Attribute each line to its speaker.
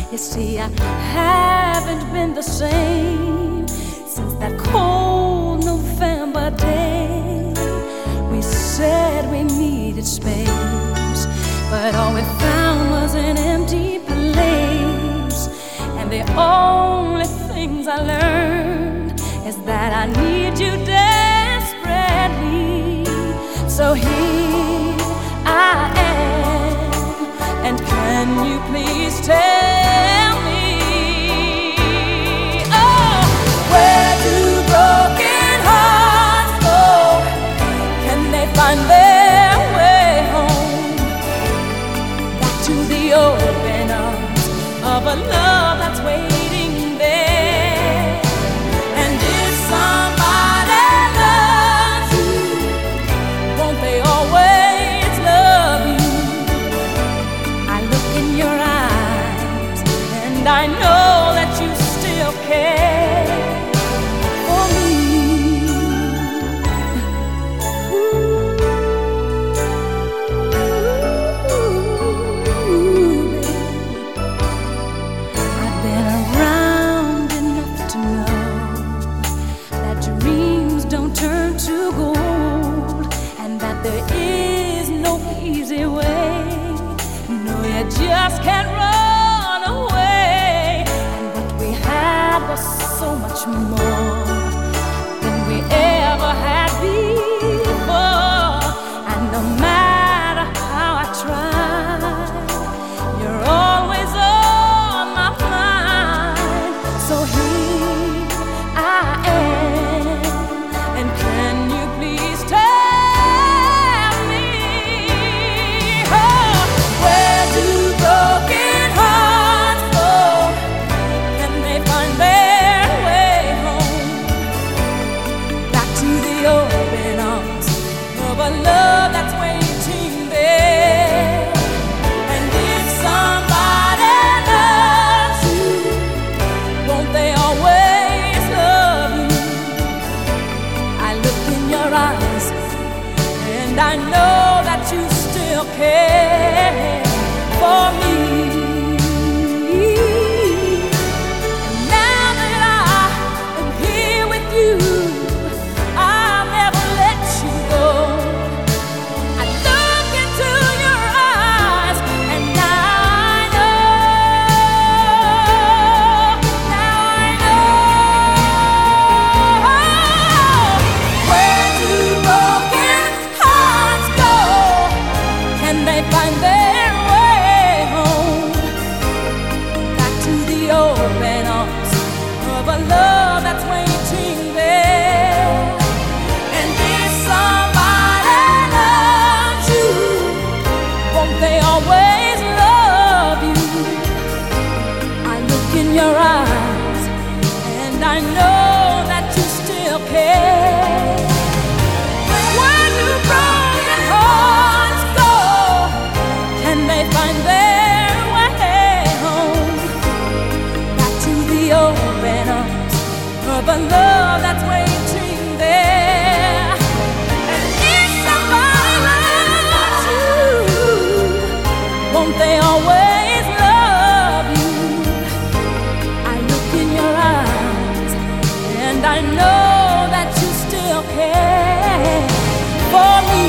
Speaker 1: You see, I haven't been the same since that cold November day. We said we needed space, but all we found was an empty place. And the only things I learned is that I need you desperately. So here I am, and can you please tell me, oh, where do broken hearts go? Can they find their way home? Back to the open arms of a love that's waiting there. And if somebody loves you, won't they always love you? I look in your eyes and I know that you still care for me. I've been around enough to know that dreams don't turn to gold, and that there is no easy way. No, you just can't run away. And what we had was so much more than we ever had before. And no matter how I try, you're always on my mind. So here I am, and can you please tell me, oh, where do broken hearts go? Can they find their way home? Back to the open arms of a love that's waiting there. And if somebody loves you, won't they always love you? I look in your eyes and I know that you still care for me. And now that I am here with you, I'll never let you go. I look into your eyes and now I know, where do broken hearts go? Can they find their way home? Back to the open arms of a love that's waiting there. And if somebody loves you, won't they always love you? I look in your eyes and I know that you still care. Where do broken hearts go? Can they find their way home? Back to the open arms of a love that's waiting there. And if somebody loves you, won't they always love you? I look in your eyes and I know that you still care for me.